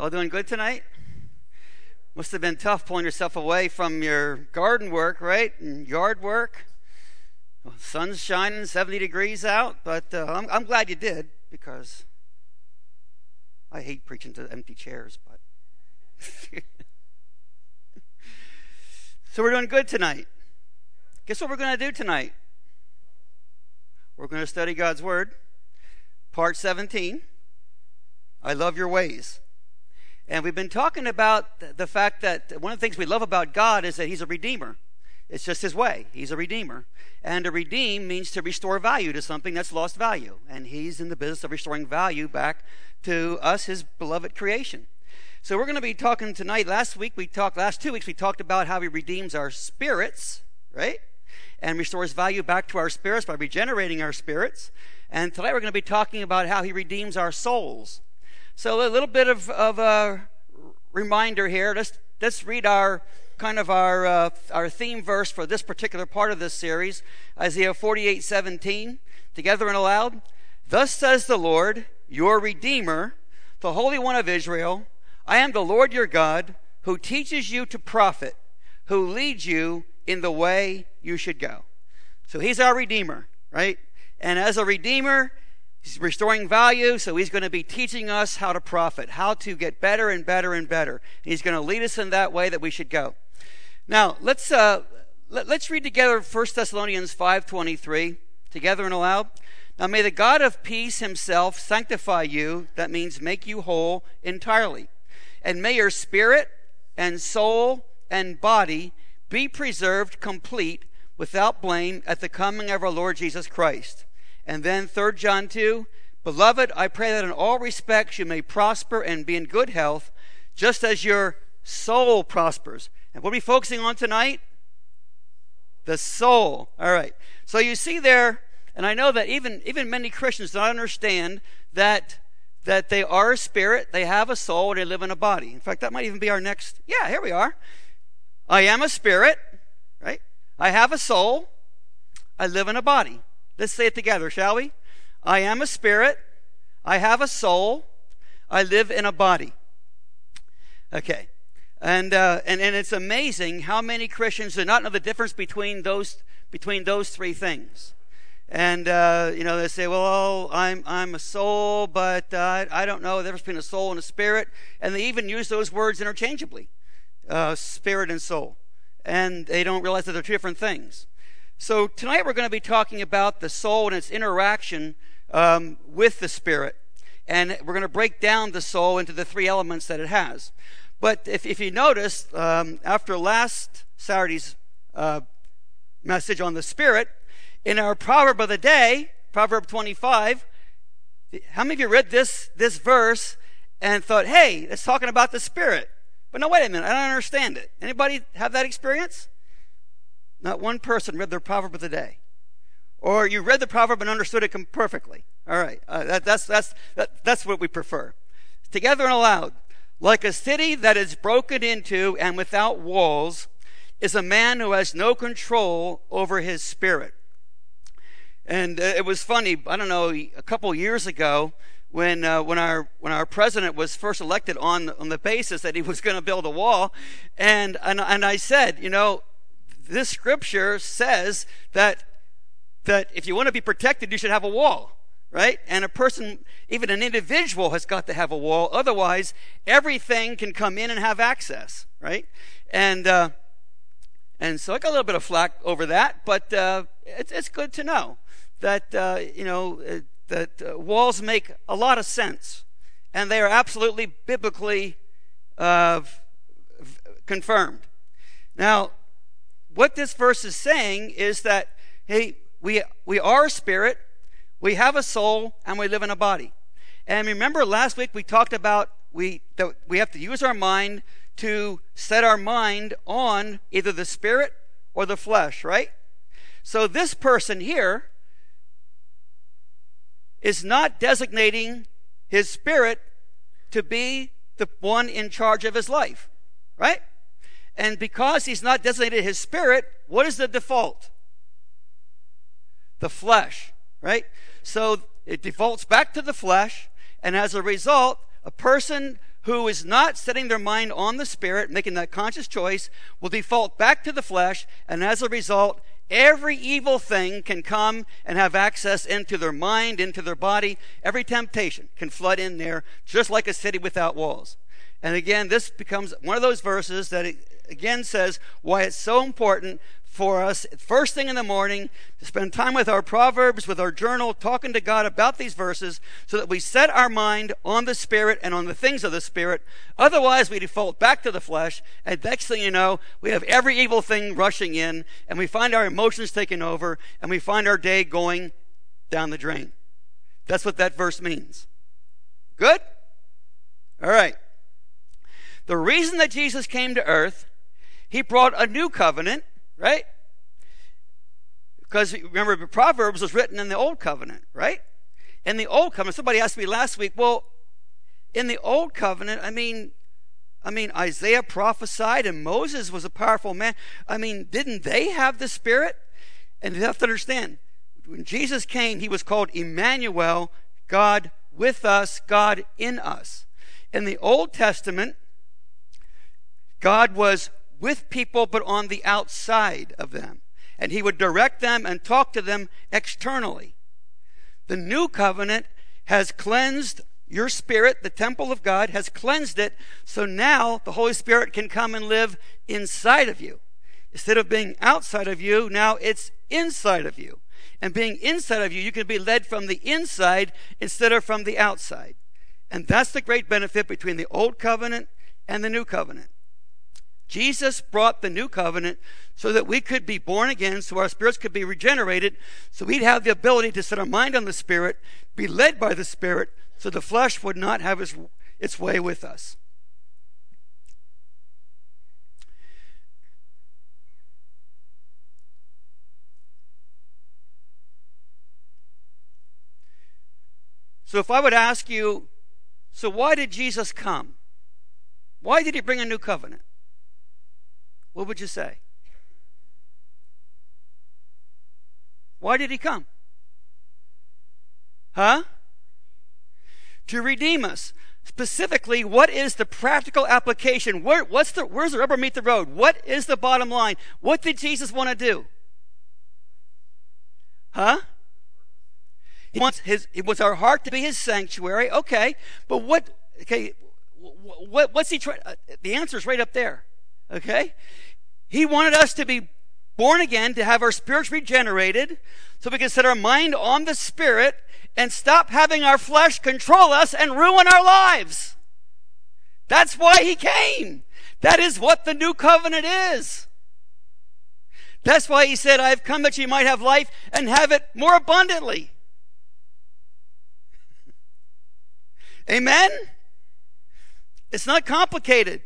All doing good tonight? Must have been tough pulling yourself away from your garden work, right? And yard work. Well, sun's shining, 70 degrees out, but I'm glad you did, because I hate preaching to empty chairs, but so we're doing good tonight. Guess what we're going to do tonight? We're going to study God's Word, part 17. I love your ways. And we've been talking about the fact that one of the things we love about God is that He's a redeemer. It's just His way. He's a redeemer. And to redeem means to restore value to something that's lost value. And He's in the business of restoring value back to us, His beloved creation. So we're going to be talking tonight. Last 2 weeks, we talked about how He redeems our spirits, right? And restores value back to our spirits by regenerating our spirits. And tonight we're going to be talking about how He redeems our souls. So a little bit of a reminder here. Let's read our theme verse for this particular part of this series, Isaiah 48:17, together and aloud. Thus says the Lord, your Redeemer, the Holy One of Israel, I am the Lord your God, who teaches you to profit, who leads you in the way you should go. So He's our Redeemer, right? And as a Redeemer, He's restoring value, so He's going to be teaching us how to profit, how to get better and better and better. And He's going to lead us in that way that we should go. Now, let's read together 1 Thessalonians 5:23, together and aloud. Now, may the God of peace Himself sanctify you, that means make you whole entirely. And may your spirit and soul and body be preserved complete without blame at the coming of our Lord Jesus Christ. And then 3 John 2, Beloved, I pray that in all respects you may prosper and be in good health, just as your soul prospers. And what are we focusing on tonight? The soul. All right. So you see there, and I know that even many Christians don't understand that they are a spirit, they have a soul, and they live in a body. In fact, that might even be our next. Yeah, here we are. I am a spirit, right? I have a soul. I live in a body. Let's say it together, shall we? I am a spirit. I have a soul. I live in a body. Okay. And it's amazing how many Christians do not know the difference between those three things. And they say, well, I'm a soul, but I don't know the difference between a soul and a spirit. And they even use those words interchangeably, spirit and soul. And they don't realize that they're two different things. So tonight we're going to be talking about the soul and its interaction with the spirit. And we're going to break down the soul into the three elements that it has. But if you notice, after last Saturday's message on the spirit, in our proverb of the day, Proverb 25, how many of you read this verse and thought, hey, it's talking about the spirit? But no, wait a minute, I don't understand it. Anybody have that experience? Not one person read their proverb of the day. Or you read the proverb and understood it perfectly. All right, that's what we prefer. Together and aloud. Like a city that is broken into and without walls is a man who has no control over his spirit. And it was funny, I don't know, a couple years ago when our president was first elected on the basis that he was going to build a wall, and I said, this scripture says that if you want to be protected, you should have a wall, right? And a person, even an individual, has got to have a wall. Otherwise, everything can come in and have access, right? And so I got a little bit of flack over that, but it's good to know that that walls make a lot of sense, and they are absolutely biblically confirmed. Now, what this verse is saying is that, hey, we are a spirit, we have a soul, and we live in a body. And remember last week we talked about that we have to use our mind to set our mind on either the spirit or the flesh, right? So this person here is not designating his spirit to be the one in charge of his life, right? And because he's not designated his spirit, what is the default? The flesh, right? So it defaults back to the flesh, and as a result, a person who is not setting their mind on the Spirit, making that conscious choice, will default back to the flesh, and as a result, every evil thing can come and have access into their mind, into their body. Every temptation can flood in there, just like a city without walls. And again, this becomes one of those verses that again says why it's so important for us first thing in the morning to spend time with our Proverbs, with our journal, talking to God about these verses so that we set our mind on the Spirit and on the things of the Spirit. Otherwise, we default back to the flesh, and next thing you know, we have every evil thing rushing in, and we find our emotions taking over, and we find our day going down the drain. That's what that verse means. Good? All right. The reason that Jesus came to earth, he brought a new covenant, right? Because remember, Proverbs was written in the Old Covenant, right? In the Old Covenant, somebody asked me last week, well, in the Old Covenant, I mean, Isaiah prophesied and Moses was a powerful man. I mean, didn't they have the Spirit? And you have to understand, when Jesus came, he was called Emmanuel, God with us, God in us. In the Old Testament, God was with people, but on the outside of them. And he would direct them and talk to them externally. The new covenant has cleansed your spirit. The temple of God has cleansed it. So now the Holy Spirit can come and live inside of you. Instead of being outside of you, now it's inside of you. And being inside of you, you can be led from the inside instead of from the outside. And that's the great benefit between the old covenant and the new covenant. Jesus brought the new covenant so that we could be born again, so our spirits could be regenerated, so we'd have the ability to set our mind on the Spirit, be led by the Spirit, so the flesh would not have its way with us. So if I would ask you, so why did Jesus come? Why did he bring a new covenant? What would you say? Why did he come? Huh? To redeem us. Specifically, what is the practical application? Where's the rubber meet the road? What is the bottom line? What did Jesus want to do? Huh? He wants our heart to be his sanctuary. Okay, but what's he trying? The answer is right up there. Okay? He wanted us to be born again, to have our spirits regenerated, so we can set our mind on the Spirit and stop having our flesh control us and ruin our lives. That's why he came. That is what the new covenant is. That's why he said, I've come that you might have life and have it more abundantly. Amen? It's not complicated.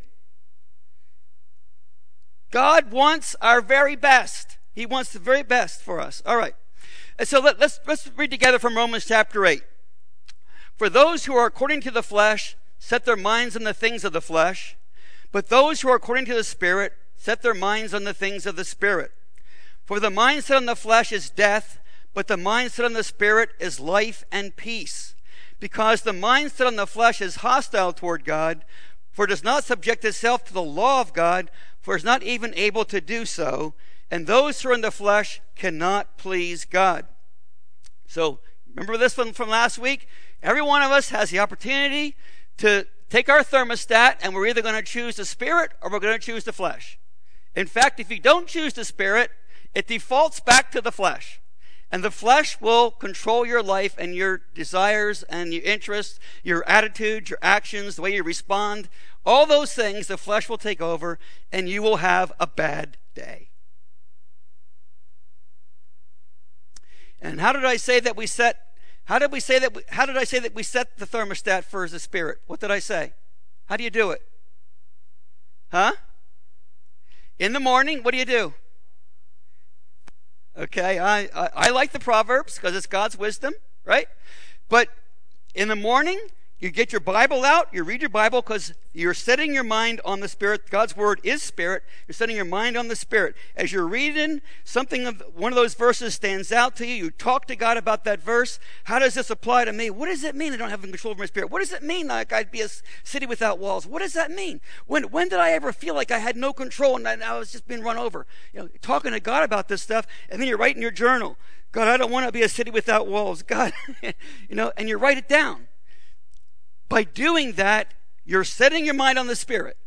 God wants our very best. He wants the very best for us. All right. And so let's read together from Romans chapter 8. For those who are according to the flesh set their minds on the things of the flesh, but those who are according to the Spirit set their minds on the things of the Spirit. For the mind set on the flesh is death, but the mind set on the Spirit is life and peace. Because the mind set on the flesh is hostile toward God, for it does not subject itself to the law of God, for it is not even able to do so, and those who are in the flesh cannot please God. So, remember this one from last week? Every one of us has the opportunity to take our thermostat, and we're either going to choose the Spirit or we're going to choose the flesh. In fact, if you don't choose the Spirit, it defaults back to the flesh. And the flesh will control your life and your desires and your interests, your attitudes, your actions, the way you respond. All those things, the flesh will take over, and you will have a bad day. And how did I say that we set the thermostat for the Spirit? What did I say? How do you do it? Huh? In the morning, what do you do? Okay, I like the Proverbs because it's God's wisdom, right? But in the morning, You get your Bible out, you read your Bible because you're setting your mind on the Spirit. God's Word is Spirit. You're setting your mind on the Spirit. As you're reading, one of those verses stands out to you. You talk to God about that verse. How does this apply to me? What does it mean I don't have control over my spirit? What does it mean like I'd be a city without walls? What does that mean? When did I ever feel like I had no control and I was just being run over? Talking to God about this stuff, and then you write in your journal, God, I don't want to be a city without walls. God, and you write it down. By doing that, you're setting your mind on the Spirit.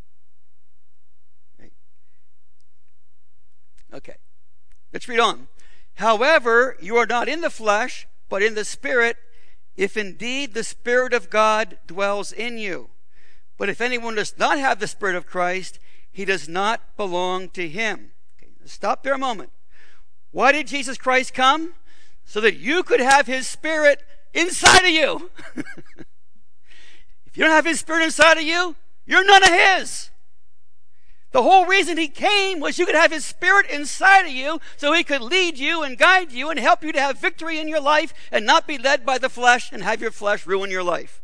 Okay, let's read on. However, you are not in the flesh, but in the Spirit, if indeed the Spirit of God dwells in you. But if anyone does not have the Spirit of Christ, he does not belong to him. Okay, stop there a moment. Why did Jesus Christ come? So that you could have his Spirit inside of you. If you don't have his Spirit inside of you, you're none of his. The whole reason he came was you could have his Spirit inside of you so he could lead you and guide you and help you to have victory in your life and not be led by the flesh and have your flesh ruin your life.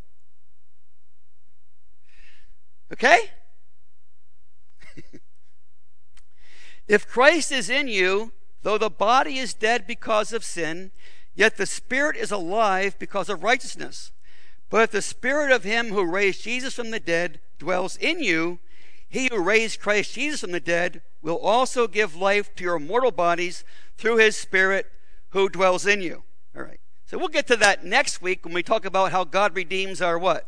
Okay? If Christ is in you, though the body is dead because of sin, yet the Spirit is alive because of righteousness. But if the Spirit of him who raised Jesus from the dead dwells in you, he who raised Christ Jesus from the dead will also give life to your mortal bodies through his Spirit who dwells in you. All right. So we'll get to that next week when we talk about how God redeems our what?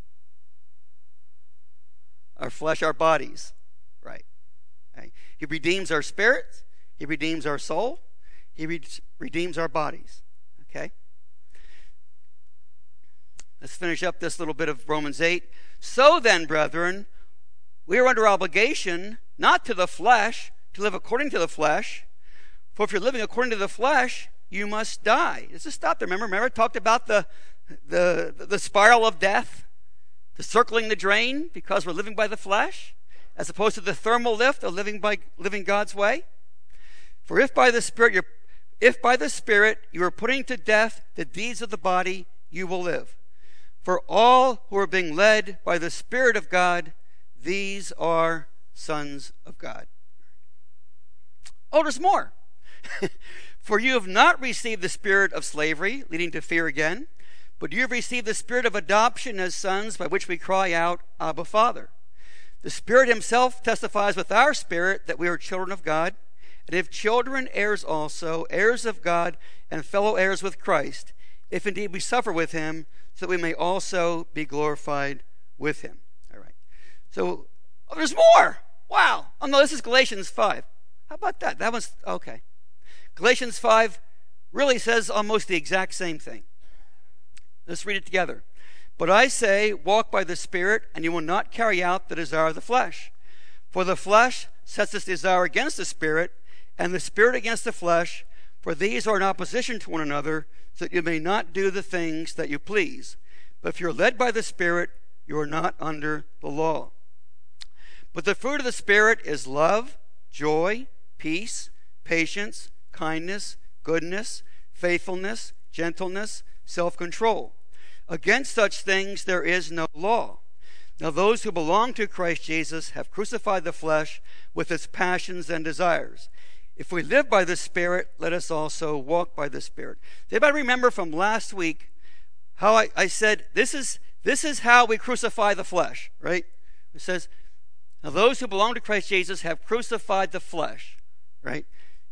Our flesh, our bodies. Right. Okay. He redeems our spirits. He redeems our soul. He redeems our bodies. Okay. Let's finish up this little bit of Romans 8. So then, brethren, we are under obligation, not to the flesh, to live according to the flesh. For if you're living according to the flesh, you must die. Let's just stop there. Remember, I talked about the spiral of death, the circling the drain, because we're living by the flesh, as opposed to the thermal lift of living God's way. For if by the Spirit you are putting to death the deeds of the body, you will live. For all who are being led by the Spirit of God, these are sons of God. Oh, there's more. For you have not received the spirit of slavery, leading to fear again, but you have received the Spirit of adoption as sons, by which we cry out, Abba, Father. The Spirit himself testifies with our spirit that we are children of God, and if children, heirs also, heirs of God, and fellow heirs with Christ, if indeed we suffer with him, so that we may also be glorified with him. All right. So, there's more. Wow. Oh, no, this is Galatians 5. How about that? That one's, okay. Galatians 5 really says almost the exact same thing. Let's read it together. But I say, walk by the Spirit, and you will not carry out the desire of the flesh. For the flesh sets its desire against the Spirit, and the Spirit against the flesh, for these are in opposition to one another, so that you may not do the things that you please. But if you're led by the Spirit, you are not under the law. But the fruit of the Spirit is love, joy, peace, patience, kindness, goodness, faithfulness, gentleness, self-control. Against such things there is no law. Now those who belong to Christ Jesus have crucified the flesh with its passions and desires. If we live by the Spirit, let us also walk by the Spirit. Does anybody remember from last week how I said this is how we crucify the flesh, right? It says, now those who belong to Christ Jesus have crucified the flesh, right?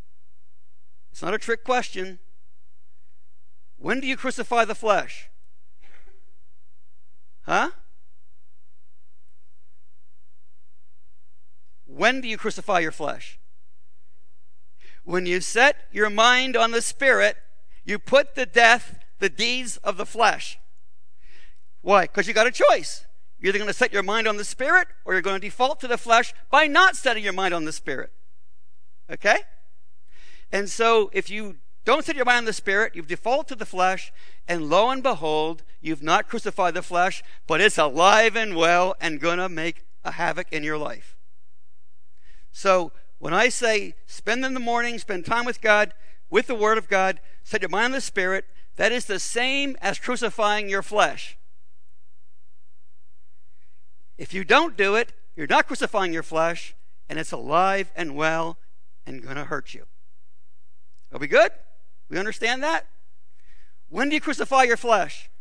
It's not a trick question. When do you crucify the flesh? Huh? When do you crucify your flesh? When you set your mind on the Spirit, you put to death the deeds of the flesh. Why? Because you got a choice. You're either going to set your mind on the Spirit, or you're going to default to the flesh by not setting your mind on the Spirit. Okay? And so if you don't set your mind on the Spirit, you've defaulted to the flesh, and lo and behold, you've not crucified the flesh, but it's alive and well and going to make a havoc in your life. So when I say spend in the morning, spend time with God, with the Word of God, set your mind on the Spirit, that is the same as crucifying your flesh. If you don't do it, you're not crucifying your flesh, and it's alive and well and going to hurt you. Are we good? We understand that? When do you crucify your flesh?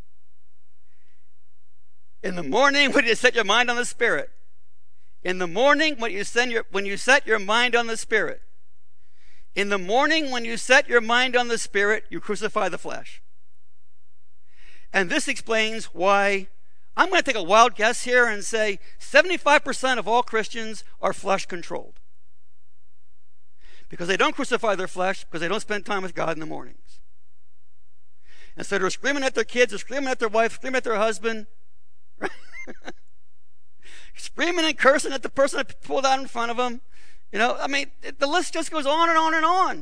In the morning when you set your mind on the Spirit. In the morning when you set your mind on the Spirit. In the morning when you set your mind on the Spirit, you crucify the flesh. And this explains why I'm going to take a wild guess here and say 75% of all Christians are flesh controlled. Because they don't crucify their flesh because they don't spend time with God in the mornings. And so they're screaming at their kids, they're screaming at their wife, screaming at their husband. Right? Screaming and cursing at the person that pulled out in front of them. You know, I mean, the list just goes on and on and on.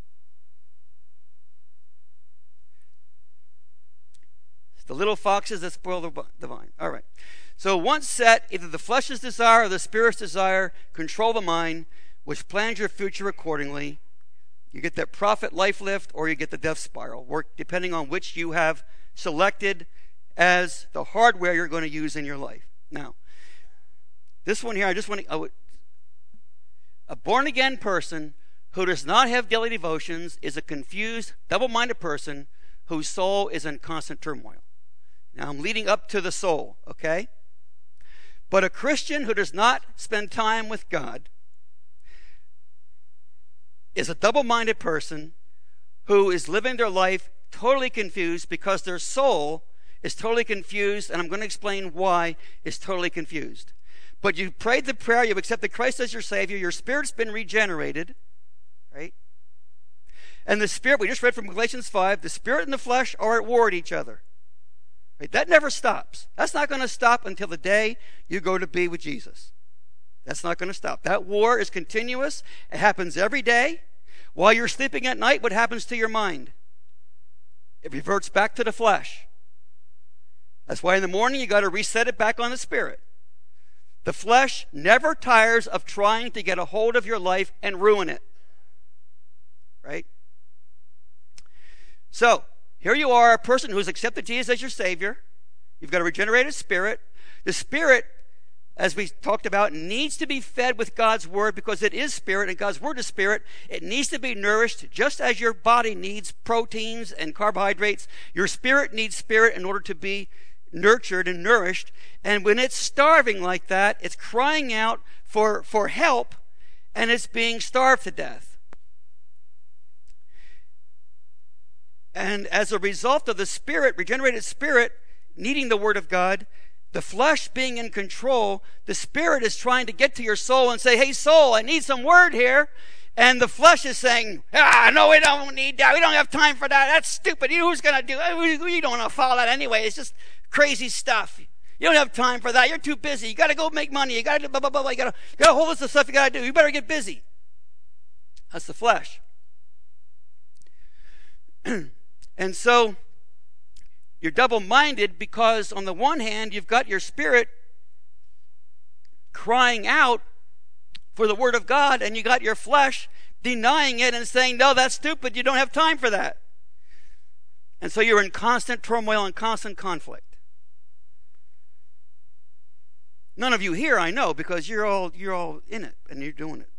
It's the little foxes that spoil the vine. All right. So once set, either the flesh's desire or the Spirit's desire control the mind, which plans your future accordingly. You get that profit life lift or you get the death spiral, work depending on which you have selected as the hardware you're going to use in your life. Now, this one here, a born-again person who does not have daily devotions is a confused, double-minded person whose soul is in constant turmoil. Now, I'm leading up to the soul, okay? But a Christian who does not spend time with God is a double-minded person who is living their life totally confused because their soul is totally confused, and I'm going to explain why it's totally confused. But you prayed the prayer, you've accepted Christ as your Savior, your spirit's been regenerated, right? And the Spirit, we just read from Galatians 5, the Spirit and the flesh are at war with each other. Right? That never stops. That's not going to stop until the day you go to be with Jesus. That's not going to stop. That war is continuous. It happens every day. While you're sleeping at night, what happens to your mind? It reverts back to the flesh. That's why in the morning you got to reset it back on the Spirit. The flesh never tires of trying to get a hold of your life and ruin it. Right? So, here you are, a person who's accepted Jesus as your Savior. You've got a regenerated spirit. The Spirit, as we talked about, needs to be fed with God's Word because it is Spirit and God's Word is Spirit. It needs to be nourished just as your body needs proteins and carbohydrates. Your spirit needs Spirit in order to be nurtured and nourished. And when it's starving like that, it's crying out for help and it's being starved to death. And as a result of the Spirit, regenerated Spirit, needing the Word of God, the flesh being in control, the Spirit is trying to get to your soul and say, hey, soul, I need some Word here. And the flesh is saying, no, we don't need that. We don't have time for that. That's stupid. Who's going to do it? We don't want to follow that anyway. It's just crazy stuff. You don't have time for that. You're too busy. You got to go make money. You got to do blah, blah, blah, blah. You got a whole list of stuff you got to do. You better get busy. That's the flesh. And so you're double-minded because on the one hand, you've got your spirit crying out for the Word of God, and you got your flesh denying it and saying, no, that's stupid. You don't have time for that. And so you're in constant turmoil and constant conflict. None of you here, I know, because you're all in it and you're doing it.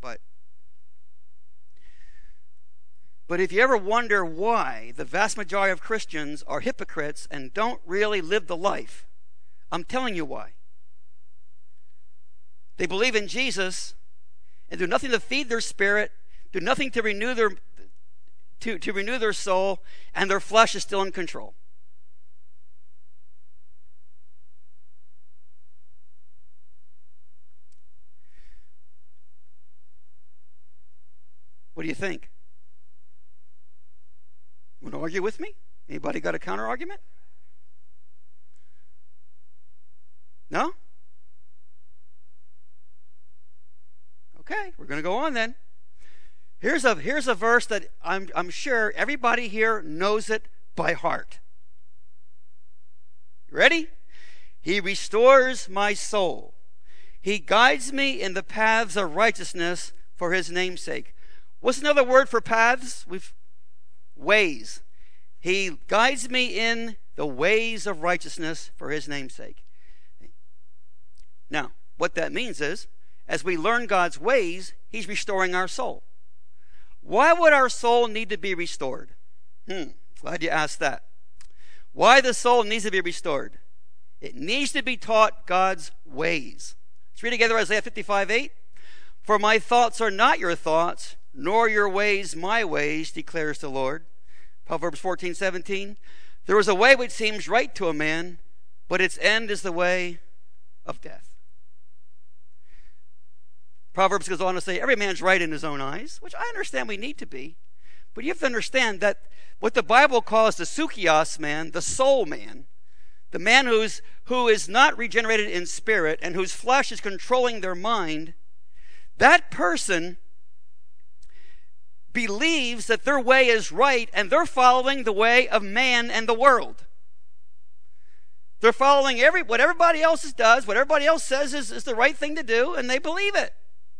But if you ever wonder why the vast majority of Christians are hypocrites and don't really live the life, I'm telling you why. They believe in Jesus and do nothing to feed their spirit, do nothing to renew their soul, and their flesh is still in control. What do you think? You want to argue with me? Anybody got a counter argument? No? Okay, we're going to go on then. Here's a verse that I'm sure everybody here knows it by heart. You ready? He restores my soul. He guides me in the paths of righteousness for his name's sake. What's another word for paths? Ways. He guides me in the ways of righteousness for his name's sake. Now, what that means is, as we learn God's ways, he's restoring our soul. Why would our soul need to be restored? Glad you asked that. Why the soul needs to be restored? It needs to be taught God's ways. Let's read together Isaiah 55:8. For my thoughts are not your thoughts, nor your ways my ways, declares the Lord. Proverbs 14:17. There is a way which seems right to a man, but its end is the way of death. Proverbs goes on to say, every man's right in his own eyes, which I understand we need to be. But you have to understand that what the Bible calls the sukios man, the soul man, the man who is not regenerated in spirit and whose flesh is controlling their mind, that person believes that their way is right and they're following the way of man and the world. They're following what everybody else does, what everybody else says is the right thing to do, and they believe it.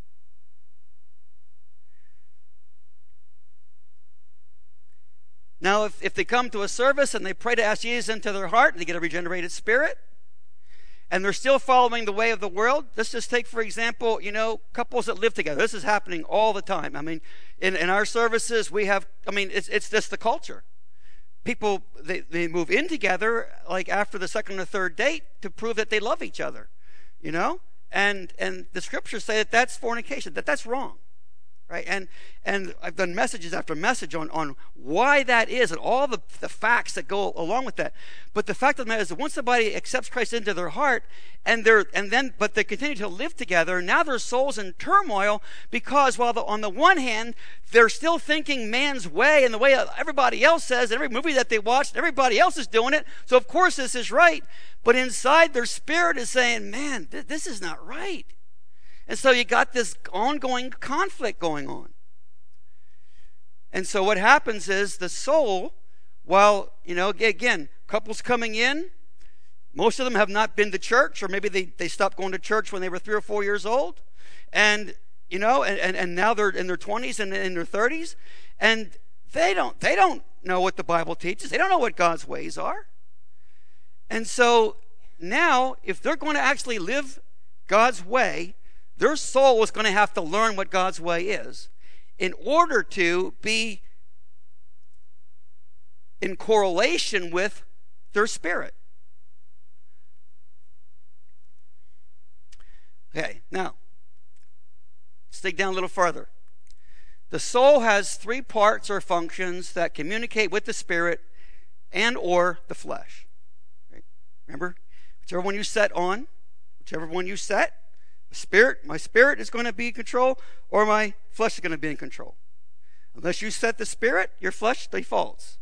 Now, if they come to a service and they pray to ask Jesus into their heart and they get a regenerated spirit, and they're still following the way of the world, let's just take, for example, couples that live together. This is happening all the time. I mean, in our services, it's just the culture. People, they move in together, like after the second or third date, to prove that they love each other, And the scriptures say that that's fornication, that's wrong. Right? And I've done messages after message on why that is and all the facts that go along with that. But the fact of the matter is that once somebody accepts Christ into their heart but they continue to live together, now their soul's in turmoil because while on the one hand they're still thinking man's way and the way everybody else says, every movie that they watch, everybody else is doing it, so of course this is right. But inside their spirit is saying, man, this is not right. And so you got this ongoing conflict going on. And so what happens is the soul, while, again, couples coming in, most of them have not been to church, or maybe they stopped going to church when they were 3 or 4 years old. And, and now they're in their 20s and in their 30s. And they don't know what the Bible teaches. They don't know what God's ways are. And so now, if they're going to actually live God's way, their soul is going to have to learn what God's way is in order to be in correlation with their spirit. Okay, now, let's dig down a little further. The soul has 3 parts or functions that communicate with the spirit and or the flesh. Right? Remember, whichever one you set, my spirit is going to be in control, or my flesh is going to be in control. Unless you set the spirit, your flesh defaults.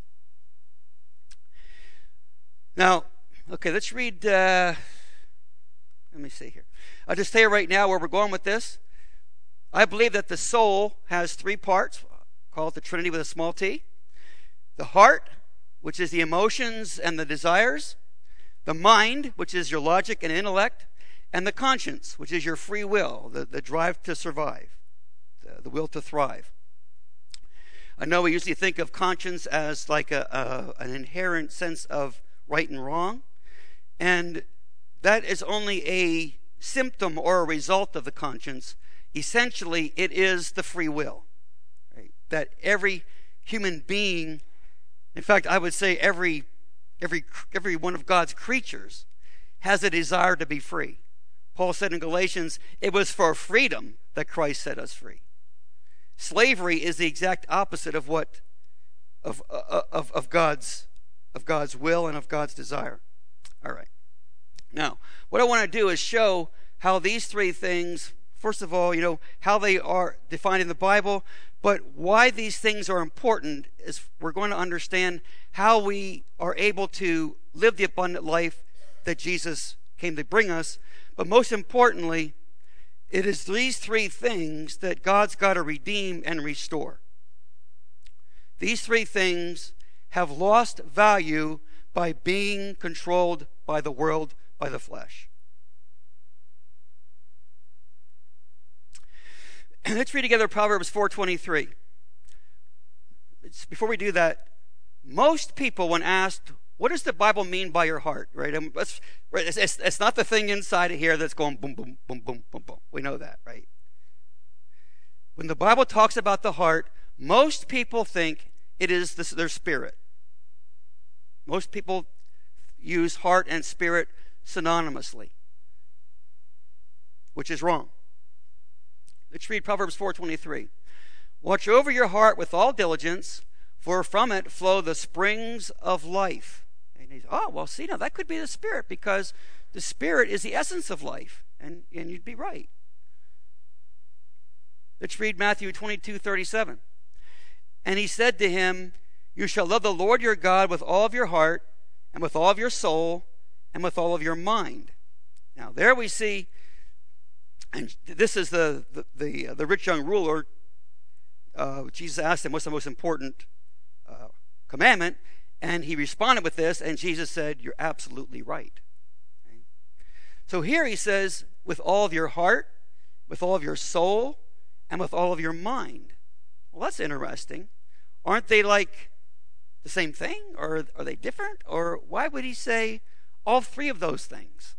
Now, okay, let's read, let me see here. I'll just tell you right now where we're going with this. I believe that the soul has 3 parts, call it the Trinity with a small t. The heart, which is the emotions and the desires. The mind, which is your logic and intellect. And the conscience, which is your free will, the drive to survive, the will to thrive. I know we usually think of conscience as like an inherent sense of right and wrong, and that is only a symptom or a result of the conscience. Essentially, it is the free will, right? That every human being, in fact, I would say every one of God's creatures has a desire to be free. Paul said in Galatians, it was for freedom that Christ set us free. Slavery is the exact opposite of God's will and of God's desire. All right. Now, what I want to do is show how these 3 things, first of all, how they are defined in the Bible, but why these things are important is we're going to understand how we are able to live the abundant life that Jesus came to bring us. But most importantly, it is these 3 things that God's got to redeem and restore. These 3 things have lost value by being controlled by the world, by the flesh. Let's read together Proverbs 4:23. Before we do that, most people, when asked what does the Bible mean by your heart, right? It's not the thing inside of here that's going boom, boom, boom, boom, boom, boom. We know that, right? When the Bible talks about the heart, most people think it is their spirit. Most people use heart and spirit synonymously, which is wrong. Let's read Proverbs 4:23. Watch over your heart with all diligence, for from it flow the springs of life. And he's, oh, well, see, now that could be the spirit, because the spirit is the essence of life. And you'd be right. Let's read Matthew 22:37. And he said to him, you shall love the Lord your God with all of your heart, and with all of your soul, and with all of your mind. Now there we see, and this is the rich young ruler. Jesus asked him, what's the most important commandment? And he responded with this, and Jesus said, you're absolutely right. Okay? So here he says, with all of your heart, with all of your soul, and with all of your mind. Well, that's interesting. Aren't they like the same thing? Or are they different? Or why would he say all three of those things?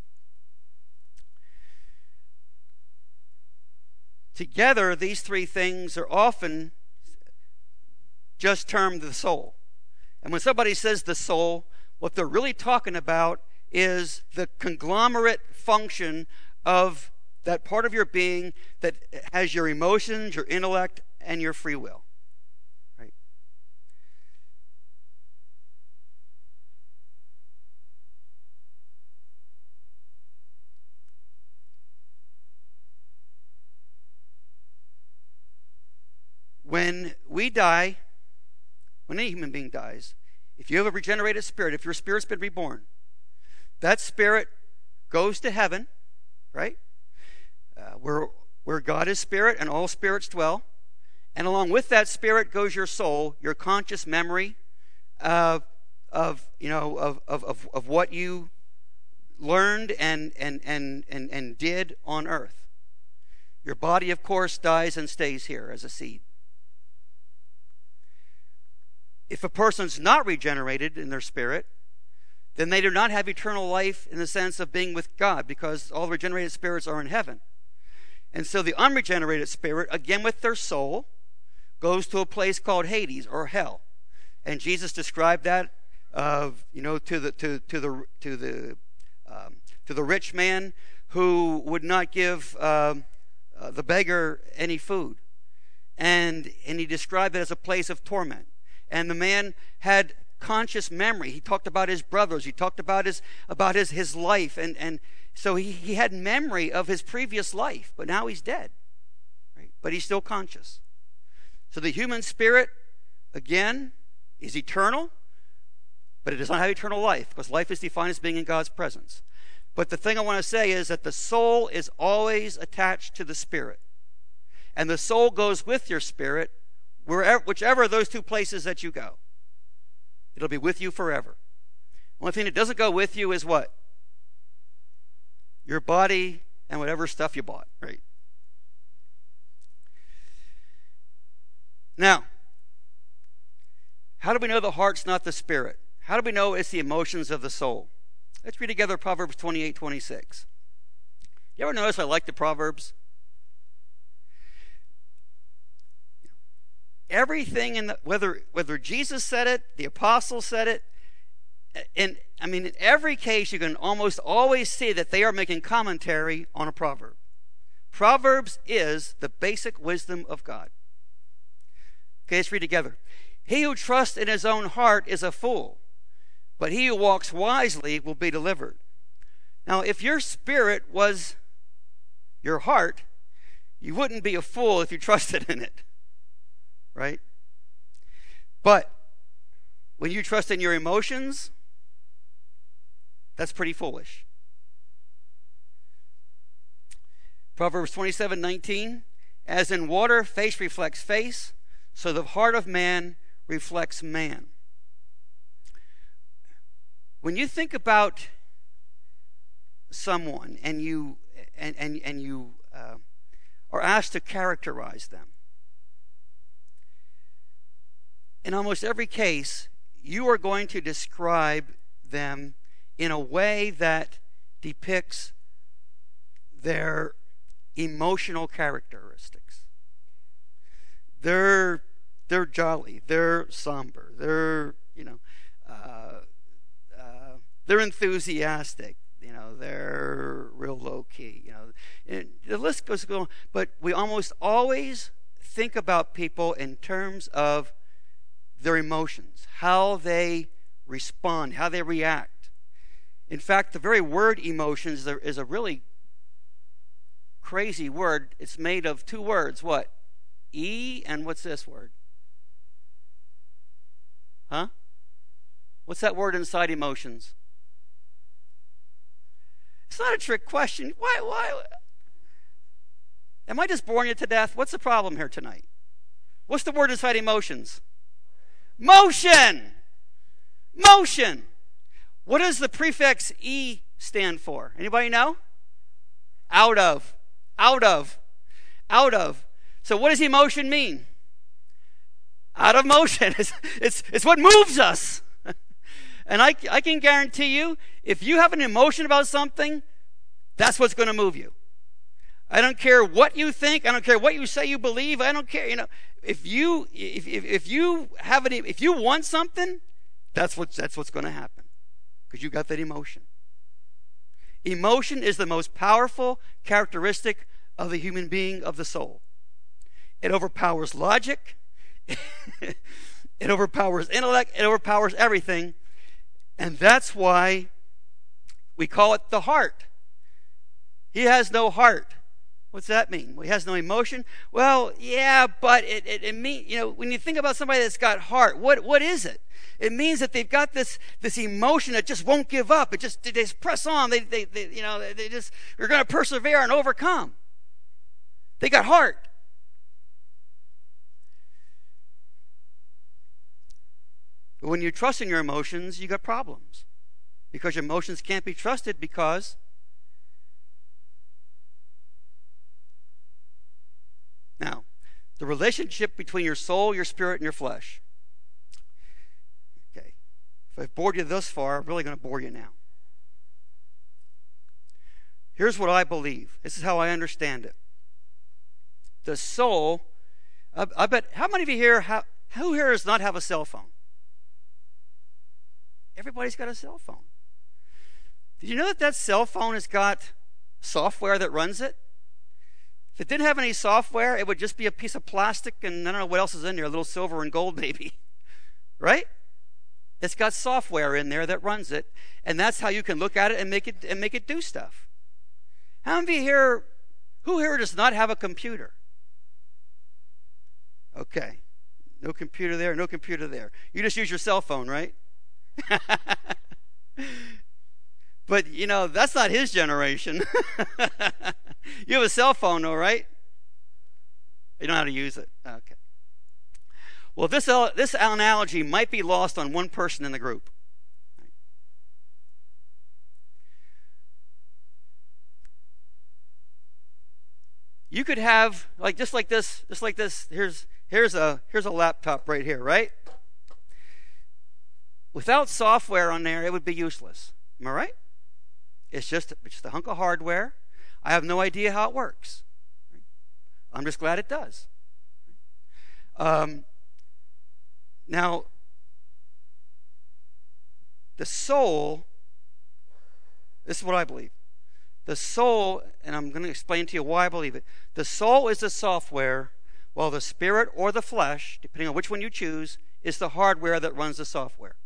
Together, these three things are often just termed the soul. And when somebody says the soul, what they're really talking about is the conglomerate function of that part of your being that has your emotions, your intellect, and your free will. Right? When we die, when any human being dies, if you have a regenerated spirit, if your spirit's been reborn, that spirit goes to heaven, right? Where God is spirit and all spirits dwell. And along with that spirit goes your soul, your conscious memory of what you learned and did on earth. Your body, of course, dies and stays here as a seed. If a person's not regenerated in their spirit, then they do not have eternal life in the sense of being with God, because all regenerated spirits are in heaven. And so the unregenerated spirit, again with their soul, goes to a place called Hades or hell. And Jesus described that to the rich man who would not give the beggar any food, and he described it as a place of torment. And the man had conscious memory. He talked about his brothers. He talked about his life, and so he had memory of his previous life, but now he's dead, right? But he's still conscious. So the human spirit, again, is eternal, but it does not have eternal life, because life is defined as being in God's presence. But the thing I want to say is that the soul is always attached to the spirit, and the soul goes with your spirit whichever of those two places that you go. It'll be with you forever. Only thing that doesn't go with you is what? Your body and whatever stuff you bought, right? Now, how do we know the heart's not the spirit? How do we know it's the emotions of the soul? Let's read together Proverbs 28:26. You ever notice I like the Proverbs? Everything in whether Jesus said it, the apostles said it, in every case you can almost always see that they are making commentary on a proverb. Proverbs is the basic wisdom of God. Okay, let's read together. He who trusts in his own heart is a fool, but he who walks wisely will be delivered. Now, if your spirit was your heart, you wouldn't be a fool if you trusted in it. Right? But when you trust in your emotions, that's pretty foolish. Proverbs 27:19, as in water face reflects face, so the heart of man reflects man. When you think about someone and you are asked to characterize them, in almost every case, you are going to describe them in a way that depicts their emotional characteristics. They're jolly, they're somber, they're they're enthusiastic, they're real low key, and the list goes on. But we almost always think about people in terms of their emotions, how they respond, how they react. In fact, the very word emotions is a really crazy word. It's made of two words. What? E and what's this word? Huh? What's that word inside emotions? It's not a trick question. Why? Am I just boring you to death? What's the problem here tonight? What's the word inside emotions? Motion! Motion! What does the prefix E stand for? Anybody know? Out of. Out of. Out of. So what does emotion mean? Out of motion. It's what moves us. And I can guarantee you, if you have an emotion about something, that's what's going to move you. I don't care what you think. I don't care what you say you believe. I don't care. If you want something, that's what's going to happen, because you got that emotion. Emotion is the most powerful characteristic of the human being, of the soul. It overpowers logic. It overpowers intellect. It overpowers everything. And that's why we call it the heart. He has no heart. What's that mean? Well, he has no emotion. Well, yeah, but it means, when you think about somebody that's got heart, what is it? It means that they've got this emotion that just won't give up. They just press on. They're going to persevere and overcome. They got heart. But when you trust in your emotions, you got problems, because your emotions can't be trusted, because now, the relationship between your soul, your spirit, and your flesh. Okay. If I've bored you thus far, I'm really going to bore you now. Here's what I believe. This is how I understand it. The soul, I bet, how many of you here, who here does not have a cell phone? Everybody's got a cell phone. Did you know that cell phone has got software that runs it? If it didn't have any software, it would just be a piece of plastic, and I don't know what else is in there, a little silver and gold maybe. Right? It's got software in there that runs it, and that's how you can look at it and make it do stuff. How many of you here, who here does not have a computer? Okay. No computer there, no computer there. You just use your cell phone, right? But, that's not his generation. You have a cell phone, though, right? You know how to use it. Okay. Well, this analogy might be lost on one person in the group. You could have, just like this. Here's a laptop right here, right? Without software on there, it would be useless. Am I right? It's just a hunk of hardware. I have no idea how it works. I'm just glad it does. Now, the soul, this is what I believe. The soul, and I'm going to explain to you why I believe it. The soul is the software, while the spirit or the flesh, depending on which one you choose, is the hardware that runs the software.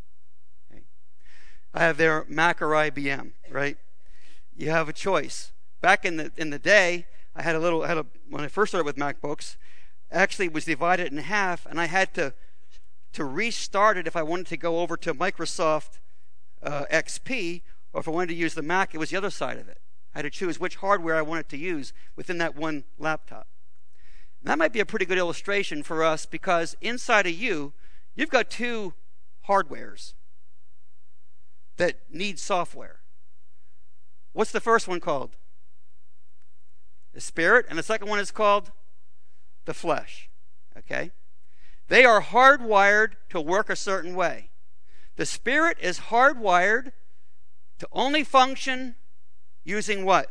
I have their Mac or IBM, right? You have a choice. Back in the day, when I first started with MacBooks, actually it was divided in half, and I had to restart it if I wanted to go over to Microsoft XP, or if I wanted to use the Mac, it was the other side of it. I had to choose which hardware I wanted to use within that one laptop. And that might be a pretty good illustration for us, because inside of you've got two hardwares that need software. What's the first one called? The spirit, and the second one is called the flesh. Okay? They are hardwired to work a certain way. The spirit is hardwired to only function using what?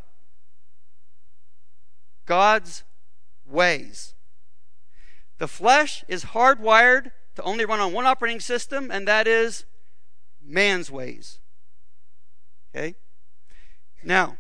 God's ways. The flesh is hardwired to only run on one operating system, and that is man's ways. Okay? Now,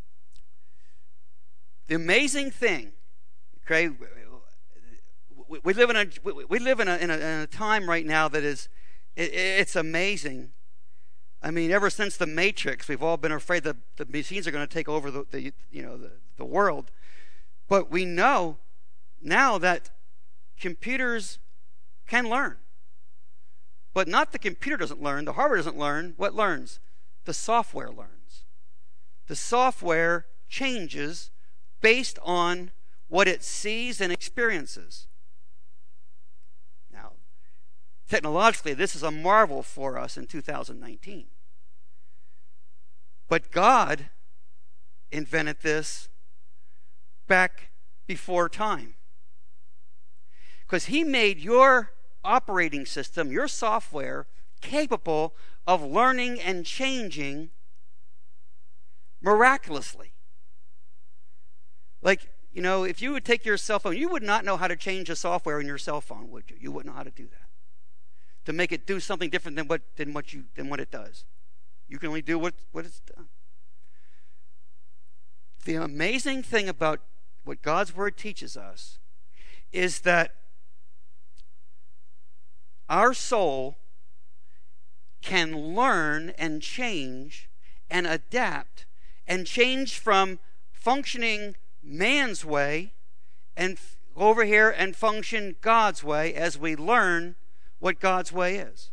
the amazing thing, okay, we live in a time right now that is, it's amazing. I mean, ever since the Matrix, we've all been afraid that the machines are going to take over the world. But we know now that computers can learn. But not the computer doesn't learn, the hardware doesn't learn. What learns? The software learns. The software changes based on what it sees and experiences. Now, technologically, this is a marvel for us in 2019. But God invented this back before time. Because He made your operating system, your software, capable of learning and changing miraculously. Like, if you would take your cell phone, you would not know how to change the software in your cell phone, would you? You wouldn't know how to do that. To make it do something different than what it does. You can only do what it's done. The amazing thing about what God's Word teaches us is that our soul can learn and change and adapt and change from functioning man's way and over here and function God's way as we learn what God's way is.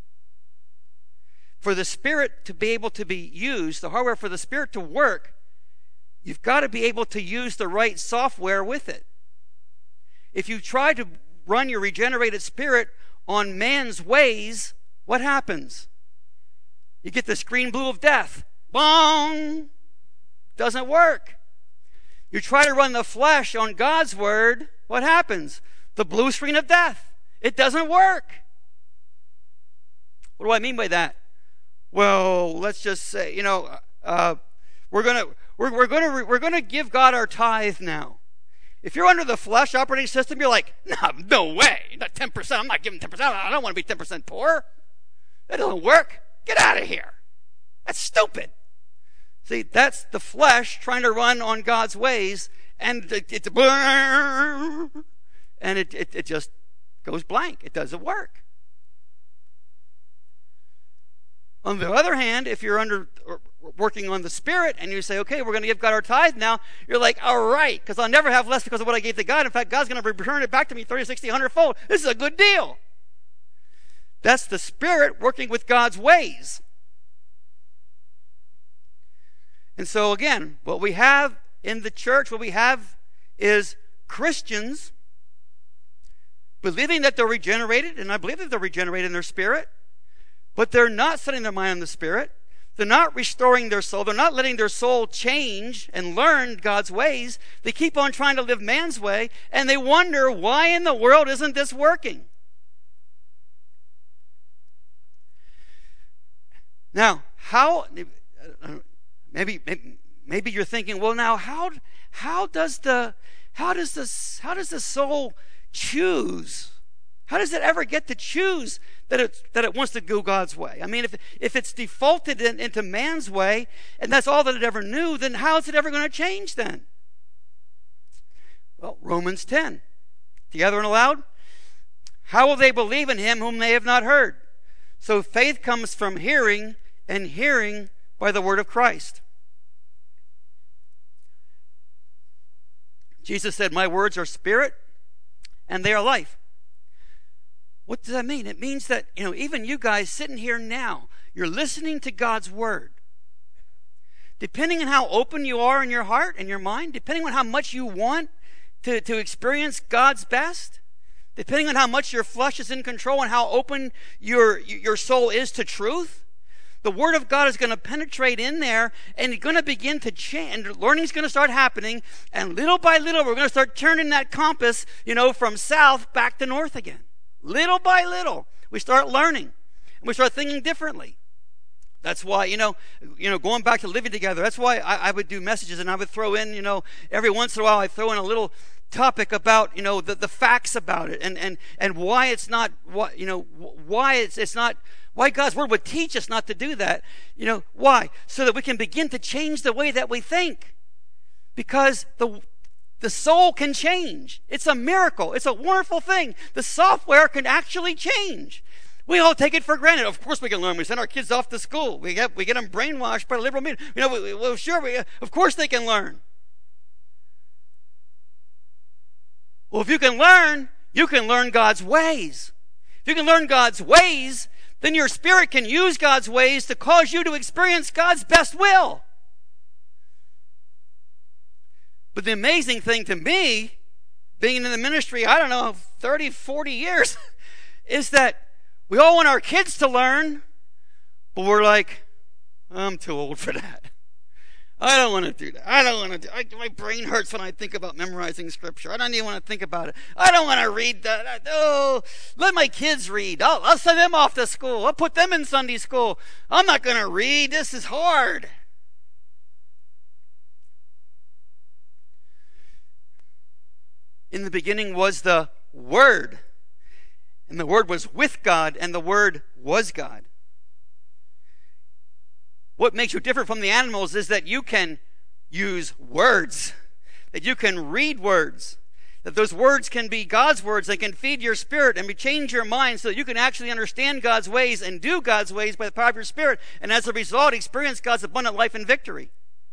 For the Spirit to be able to be used, the hardware for the Spirit to work, you've got to be able to use the right software with it. If you try to run your regenerated spirit on man's ways, what happens? You get the screen blue of death. Bong! Doesn't work. You try to run the flesh on God's Word, what happens? The blue screen of death. It doesn't work. What do I mean by that? Well, let's just say, we're gonna give God our tithe now. If you're under the flesh operating system, you're like, no way, not 10%. I'm not giving 10%. I don't want to be 10% poor. That doesn't work. Get out of here. That's stupid. See, that's the flesh trying to run on God's ways, and it just goes blank. It doesn't work. On the other hand, if you're working on the Spirit and you say, okay, we're going to give God our tithe now, you're like, all right, because I'll never have less because of what I gave to God. In fact, God's going to return it back to me 30, 60, 100-fold. This is a good deal. That's the Spirit working with God's ways. And so again, what we have in the church, what we have is Christians believing that they're regenerated, and I believe that they're regenerated in their spirit, but they're not setting their mind on the Spirit. They're not restoring their soul. They're not letting their soul change and learn God's ways. They keep on trying to live man's way, and they wonder, why in the world isn't this working? Now, maybe you're thinking, well, now how does the soul choose? How does it ever get to choose that it wants to go God's way? I mean, if it's defaulted into man's way, and that's all that it ever knew, then how is it ever going to change then? Well, Romans 10. Together and aloud. How will they believe in him whom they have not heard? So faith comes from hearing, and hearing by the word of Christ. Jesus said, my words are spirit, and they are life. What does that mean? It means that, even you guys sitting here now, you're listening to God's word. Depending on how open you are in your heart and your mind, depending on how much you want to experience God's best, depending on how much your flesh is in control and how open your soul is to truth, the Word of God is going to penetrate in there, and it's going to begin to change. And learning's going to start happening, and little by little, we're going to start turning that compass, from south back to north again. Little by little, we start learning. And we start thinking differently. That's why, going back to living together, that's why I would do messages and I would throw in, every once in a while I throw in a little topic about, the facts about it and why it's not, why it's not, why God's Word would teach us not to do that. Why? So that we can begin to change the way that we think. Because the soul can change. It's a miracle. It's a wonderful thing. The software can actually change. We all take it for granted. Of course we can learn. We send our kids off to school. We get them brainwashed by the liberal media. Of course they can learn. Well, if you can learn God's ways. If you can learn God's ways, then your spirit can use God's ways to cause you to experience God's best will. But the amazing thing to me, being in the ministry, 30, 40 years, is that we all want our kids to learn, but we're like, I'm too old for that. I don't want to do that. I don't want to do it. My brain hurts when I think about memorizing Scripture. I don't even want to think about it. I don't want to read that. Oh, let my kids read. I'll send them off to school. I'll put them in Sunday school. I'm not going to read. This is hard. In the beginning was the Word. And the Word was with God, and the Word was God. What makes you different from the animals is that you can use words, that you can read words, that those words can be God's words. They can feed your spirit and change your mind so that you can actually understand God's ways and do God's ways by the power of your spirit, and as a result, experience God's abundant life and victory.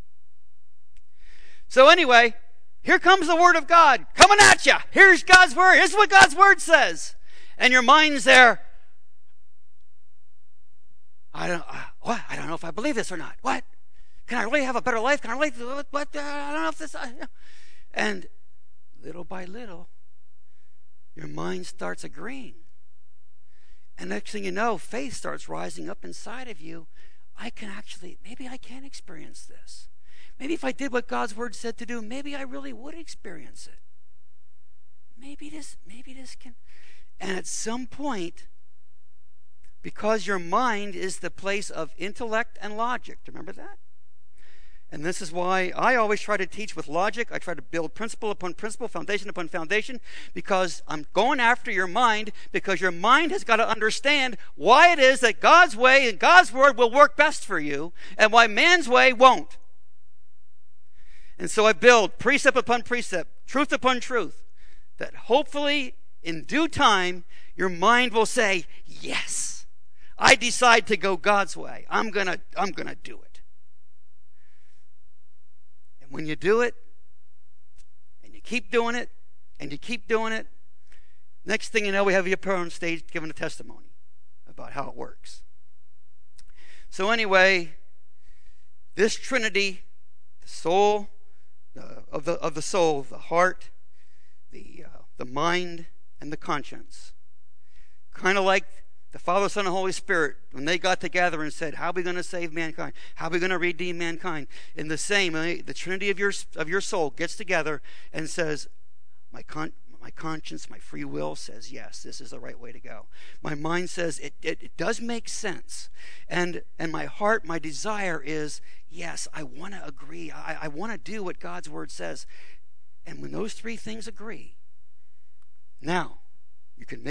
So anyway, here comes the Word of God coming at you. Here's God's Word. Here's what God's Word says. And your mind's there. I don't know if I believe this or not. What? Can I really have a better life? Can I really, what? I don't know if this. And little by little, your mind starts agreeing. And next thing you know, faith starts rising up inside of you. Maybe I can experience this. Maybe if I did what God's Word said to do, maybe I really would experience it. Maybe this can. And at some point, because your mind is the place of intellect and logic, do you remember that? And this is why I always try to teach with logic. I try to build principle upon principle, foundation upon foundation, because I'm going after your mind, because your mind has got to understand why it is that God's way and God's Word will work best for you, and why man's way won't. And so I build precept upon precept, truth upon truth, that hopefully in due time, your mind will say, yes, I decide to go God's way. I'm gonna do it. And when you do it, and you keep doing it, and you keep doing it, next thing you know, we have you up on stage giving a testimony about how it works. So anyway, this Trinity, the soul, of the soul, the heart, the mind, and the conscience. Kind of like the Father, Son, and Holy Spirit, when they got together and said, how are we going to save mankind? How are we going to redeem mankind? In the same way, the Trinity of your soul gets together and says, my conscience, my free will says, yes, this is the right way to go. My mind says, it does make sense. And my heart, my desire is, yes, I want to agree. I want to do what God's Word says. And when those three things agree, now you can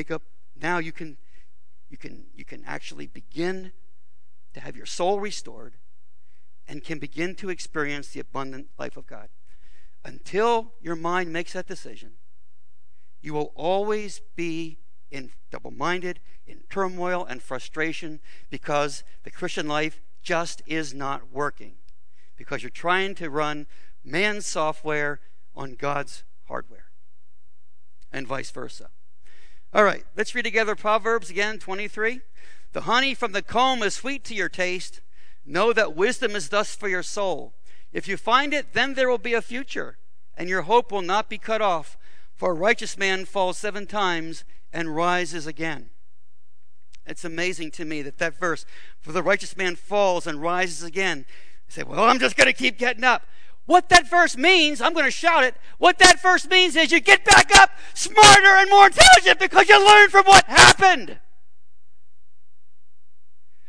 actually begin to have your soul restored and can begin to experience the abundant life of God. Until your mind makes that decision, you will always be in double-minded, in turmoil and frustration, because the Christian life just is not working, because you're trying to run man's software on God's hardware, and vice versa. All right, let's read together Proverbs again, 23. The honey from the comb is sweet to your taste. Know that wisdom is thus for your soul. If you find it, then there will be a future, and your hope will not be cut off. For a righteous man falls 7 times and rises again. It's amazing to me that verse, for the righteous man falls and rises again. You say, well, I'm just going to keep getting up. What that verse means, I'm going to shout it. What that verse means is you get back up smarter and more intelligent because you learned from what happened.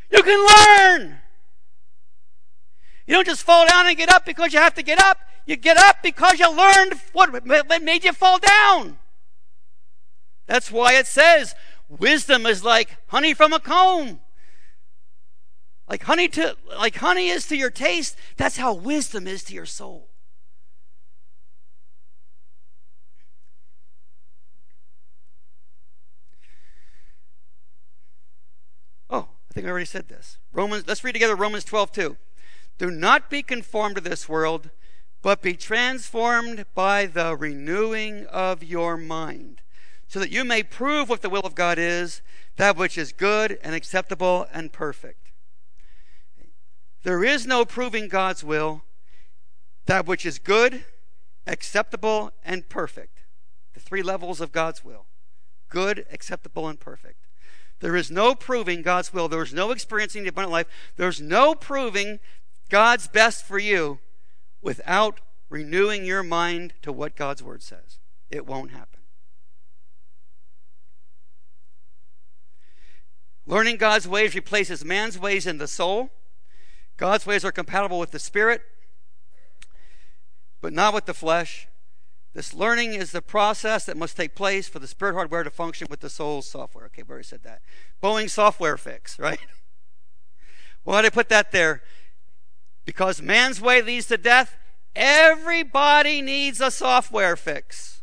You can learn. You don't just fall down and get up because you have to get up. You get up because you learned what made you fall down. That's why it says wisdom is like honey from a comb. Like honey is to your taste, that's how wisdom is to your soul. Oh, I think I already said this. Let's read together Romans 12:2. Do not be conformed to this world, but be transformed by the renewing of your mind, so that you may prove what the will of God is, that which is good and acceptable and perfect. There is no proving God's will, that which is good, acceptable, and perfect. The three levels of God's will. Good, acceptable, and perfect. There is no proving God's will. There is no experiencing the abundant life. There's no proving God's best for you without renewing your mind to what God's word says. It won't happen. Learning God's ways replaces man's ways in the soul. God's ways are compatible with the spirit, but not with the flesh. This learning is the process that must take place for the spirit hardware to function with the soul's software. Okay, we already said that. Boeing software fix, right? Why did I put that there? Because man's way leads to death. Everybody needs a software fix.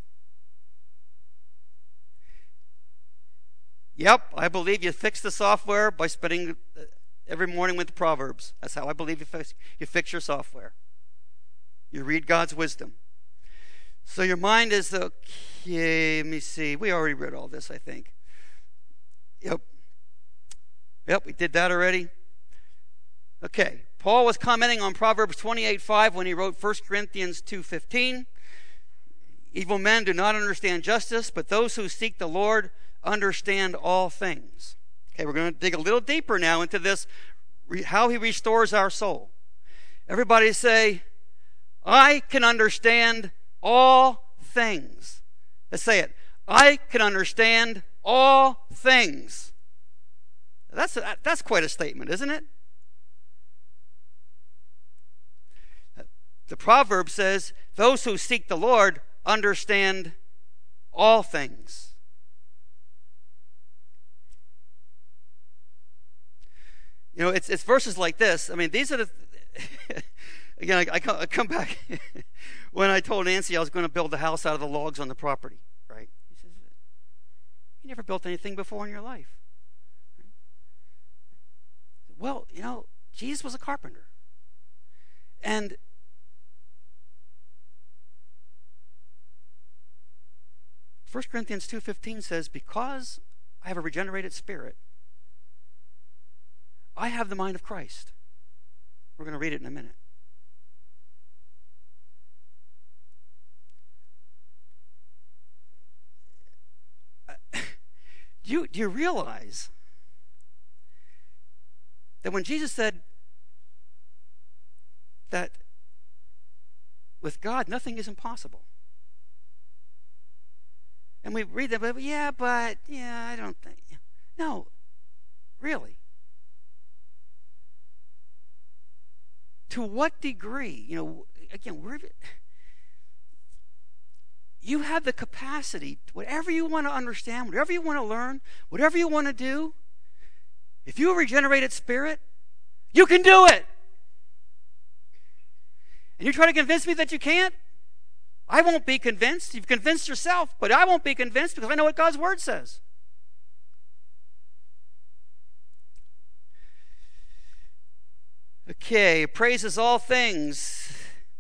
Yep, I believe you fix the software by spending every morning with the Proverbs. That's how I believe you fix your software. You read God's wisdom. So your mind is okay. Let me see. We already read all this, I think. Yep, we did that already. Okay. Paul was commenting on Proverbs 28:5 when he wrote 1 Corinthians 2:15. Evil men do not understand justice, but those who seek the Lord understand all things. Okay, we're going to dig a little deeper now into this, how he restores our soul. Everybody say, I can understand all things. Let's say it. I can understand all things. That's quite a statement, isn't it? The proverb says, those who seek the Lord understand all things. You know, it's verses like this. I mean, these are the... Again, I come back when I told Nancy I was going to build a house out of the logs on the property, right? He says, you never built anything before in your life. Well, you know, Jesus was a carpenter. And First Corinthians 2:15 says, because I have a regenerated spirit, I have the mind of Christ. We're going to read it in a minute. Do you realize that when Jesus said that with God nothing is impossible? And we read that, but I don't think. No, really. To what degree? You know, again, you have the capacity, whatever you want to understand, whatever you want to learn, whatever you want to do, if you have a regenerated spirit, you can do it. And you try to convince me that you can't? I won't be convinced. You've convinced yourself, but I won't be convinced because I know what God's word says. Okay, praises all things.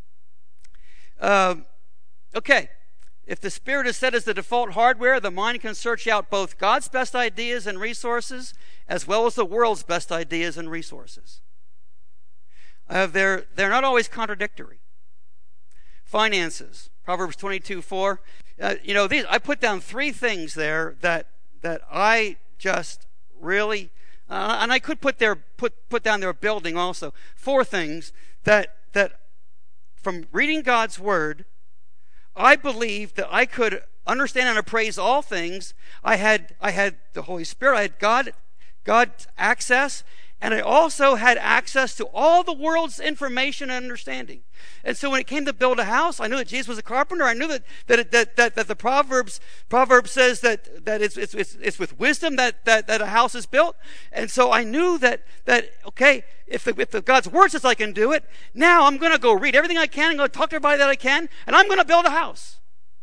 Okay, if the Spirit is set as the default hardware, the mind can search out both God's best ideas and resources as well as the world's best ideas and resources. They're not always contradictory. Finances, Proverbs 22:4. I put down three things there that I just really, and I could put down their building also. Four things that from reading God's word, I believe that I could understand and appraise all things. I had the Holy Spirit. I had God's access, And I also had access to all the world's information and understanding. And so when it came to build a house, I knew that Jesus was a carpenter. I knew that the Proverbs says that it's with wisdom that a house is built. And so I knew that okay, if God's word says I can do it, now I'm going to go read everything I can and go talk to everybody that I can, and I'm going to build a house.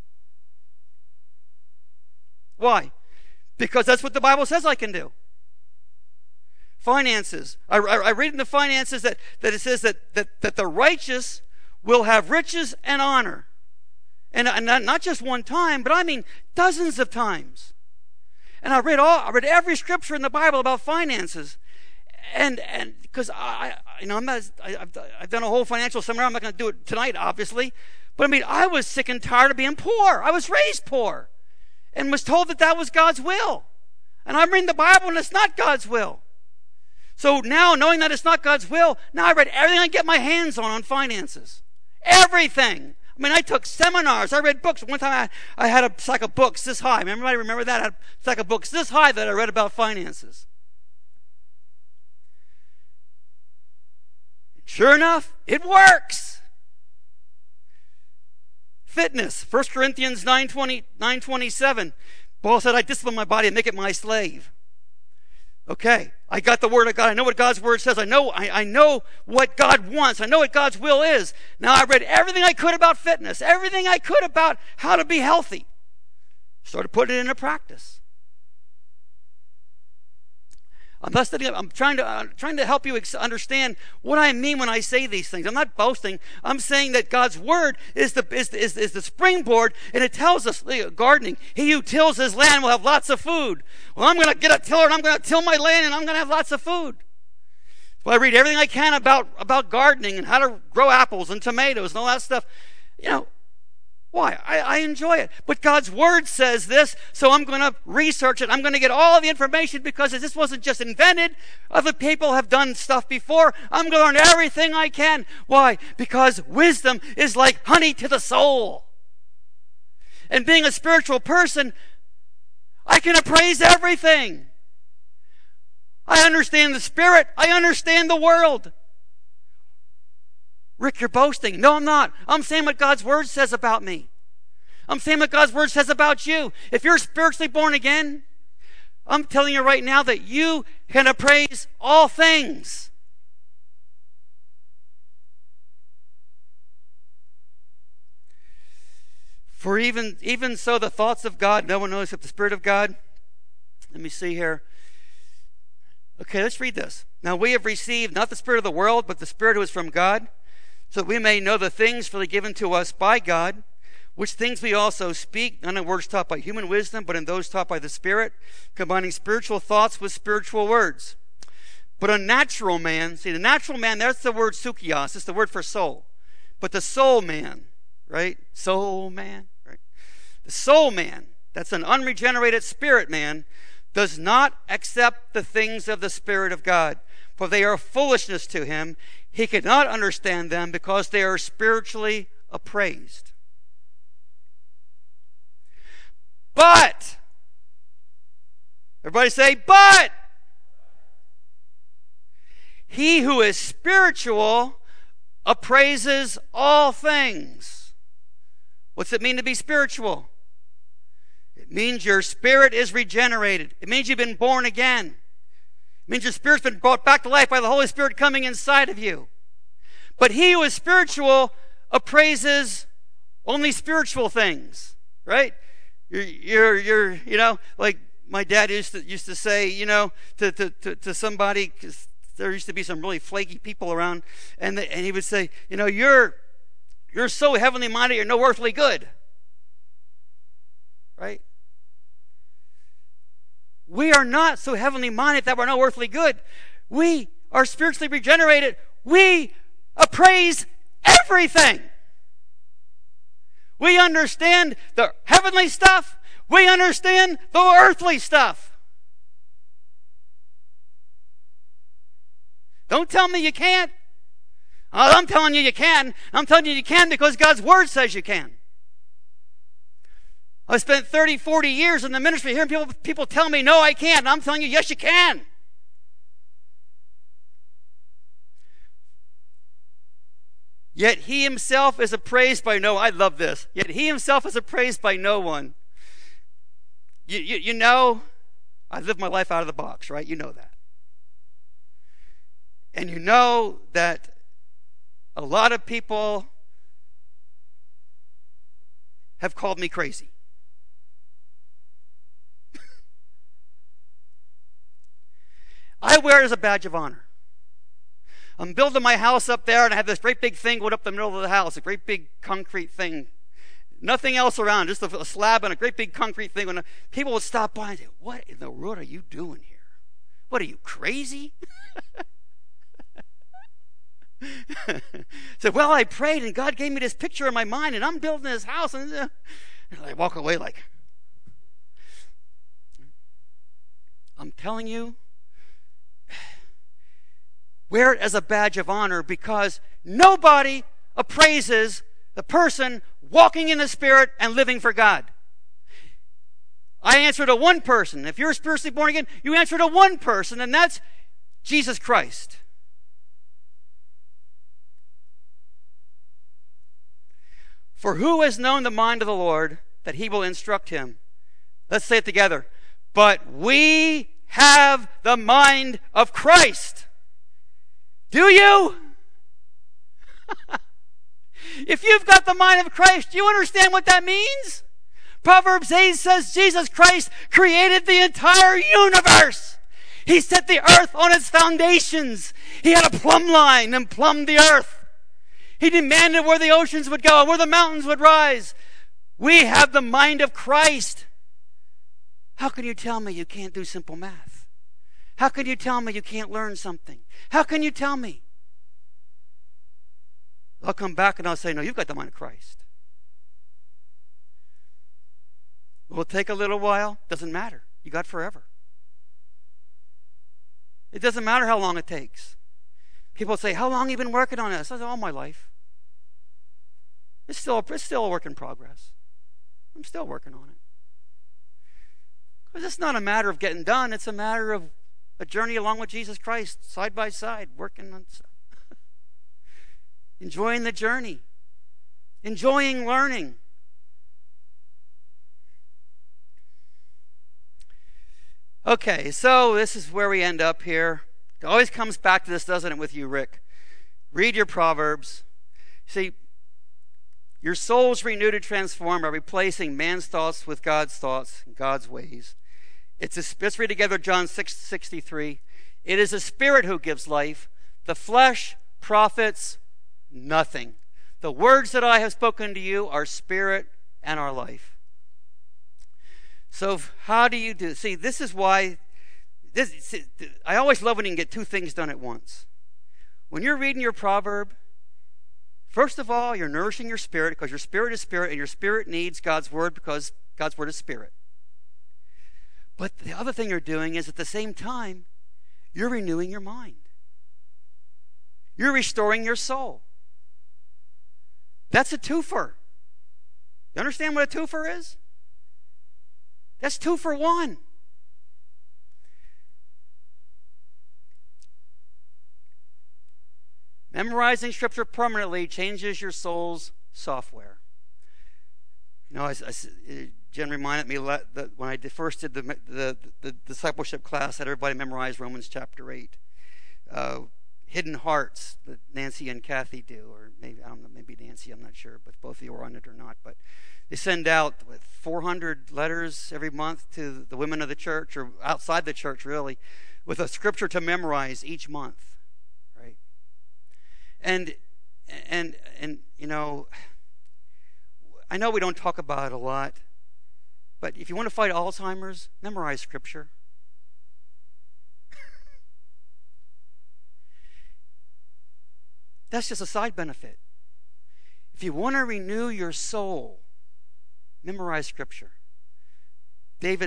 Why? Because that's what the Bible says I can do. Finances. I read in the finances that it says that the righteous will have riches and honor. And not just one time, but I mean dozens of times. And I read every scripture in the Bible about finances. And because I've done a whole financial seminar. I'm not going to do it tonight, obviously. But I mean, I was sick and tired of being poor. I was raised poor and was told that was God's will. And I'm reading the Bible and it's not God's will. So now, knowing that it's not God's will, now I read everything I get my hands on finances. Everything. I mean, I took seminars. I read books. One time I had a stack of books this high. Remember that? I had a stack of books this high that I read about finances. Sure enough, it works. Fitness. 1 Corinthians 9:27. Paul said, I discipline my body and make it my slave. Okay, I got the word of God. I know what God's word says. I know what God wants. I know what God's will is. Now I read everything I could about fitness, everything I could about how to be healthy. Started putting it into practice. I'm trying to help you understand what I mean when I say these things. I'm not boasting. I'm saying that God's word is the springboard, and it tells us, gardening, he who tills his land will have lots of food. Well, I'm going to get a tiller, and I'm going to till my land, and I'm going to have lots of food. So I read everything I can about gardening and how to grow apples and tomatoes and all that stuff. Why? I enjoy it. But God's word says this, so I'm going to research it. I'm going to get all the information because this wasn't just invented. Other people have done stuff before. I'm going to learn everything I can. Why? Because wisdom is like honey to the soul. And being a spiritual person, I can appraise everything. I understand the Spirit. I understand the world. Rick, you're boasting. No, I'm not. I'm saying what God's word says about me. I'm saying what God's word says about you. If you're spiritually born again, I'm telling you right now that you can appraise all things. For even so, the thoughts of God, no one knows except the Spirit of God. Let me see here. Okay, let's read this. Now we have received not the spirit of the world, but the Spirit who is from God, so that we may know the things freely given to us by God, which things we also speak, not in words taught by human wisdom, but in those taught by the Spirit, combining spiritual thoughts with spiritual words. But a natural man, see, the natural man, that's the word sukios, it's the word for soul. But the soul man, right? Soul man, right? The soul man, that's an unregenerated spirit man, does not accept the things of the Spirit of God, for they are foolishness to him. He cannot understand them because they are spiritually appraised. But, everybody say, but, he who is spiritual appraises all things. What's it mean to be spiritual? It means your spirit is regenerated. It means you've been born again. It means your spirit's been brought back to life by the Holy Spirit coming inside of you. But he who is spiritual appraises only spiritual things, right? You're like my dad used to say, to somebody, because there used to be some really flaky people around, and he would say, you're so heavenly minded, you're no earthly good, right? We are not so heavenly minded that we're no earthly good. We are spiritually regenerated. We appraise everything. We understand the heavenly stuff. We understand the earthly stuff. Don't tell me you can't. I'm telling you can. I'm telling you can because God's word says you can. I spent 30, 40 years in the ministry hearing people tell me, no, I can't. And I'm telling you, yes, you can. Yet he himself is appraised by no one. I love this. Yet he himself is appraised by no one. You know, I live my life out of the box, right? You know that. And you know that a lot of people have called me crazy. I wear it as a badge of honor. I'm building my house up there, and I have this great big thing going up the middle of the house, a great big concrete thing. Nothing else around, just a slab and a great big concrete thing. When people would stop by and say, "What in the world are you doing here? What, are you crazy?" So, well, I prayed, and God gave me this picture in my mind, and I'm building this house. And I walk away like, I'm telling you, wear it as a badge of honor, because nobody appraises the person walking in the Spirit and living for God. I answer to one person. If you're spiritually born again, you answer to one person, and that's Jesus Christ. For who has known the mind of the Lord that he will instruct him? Let's say it together. But we have the mind of Christ. Do you? If you've got the mind of Christ, do you understand what that means? Proverbs 8 says Jesus Christ created the entire universe. He set the earth on its foundations. He had a plumb line and plumbed the earth. He demanded where the oceans would go and where the mountains would rise. We have the mind of Christ. How can you tell me you can't do simple math? How can you tell me you can't learn something? How can you tell me? I'll come back and I'll say, no, you've got the mind of Christ. Will it take a little while? Doesn't matter. You got forever. It doesn't matter how long it takes. People say, how long have you been working on this? I say, all my life. It's still a work in progress. I'm still working on it. Because it's not a matter of getting done. It's a matter of a journey along with Jesus Christ, side by side, working on stuff. Enjoying the journey. Enjoying learning. Okay, so this is where we end up here. It always comes back to this, doesn't it, with you, Rick? Read your Proverbs. See, your soul's renewed and transformed by replacing man's thoughts with God's thoughts and God's ways. Let's read together John 6:63. It is the Spirit who gives life. The flesh profits nothing. The words that I have spoken to you are spirit and are life. So how do you do? See, this is why I always love when you can get two things done at once. When you're reading your proverb, first of all, you're nourishing your spirit, because your spirit is spirit, and your spirit needs God's word because God's word is spirit. But the other thing you're doing is, at the same time, you're renewing your mind. You're restoring your soul. That's a twofer. You understand what a twofer is? That's 2 for 1. Memorizing Scripture permanently changes your soul's software. You know, Jen reminded me that when I first did the discipleship class, I had everybody memorize Romans chapter 8. Hidden Hearts that Nancy and Kathy do, or maybe, I don't know, maybe Nancy, I'm not sure, but both of you are on it or not. But they send out 400 letters every month to the women of the church, or outside the church really, with a scripture to memorize each month, right? And you know, I know we don't talk about it a lot, but if you want to fight Alzheimer's, memorize scripture. That's just a side benefit. If you want to renew your soul, memorize scripture. David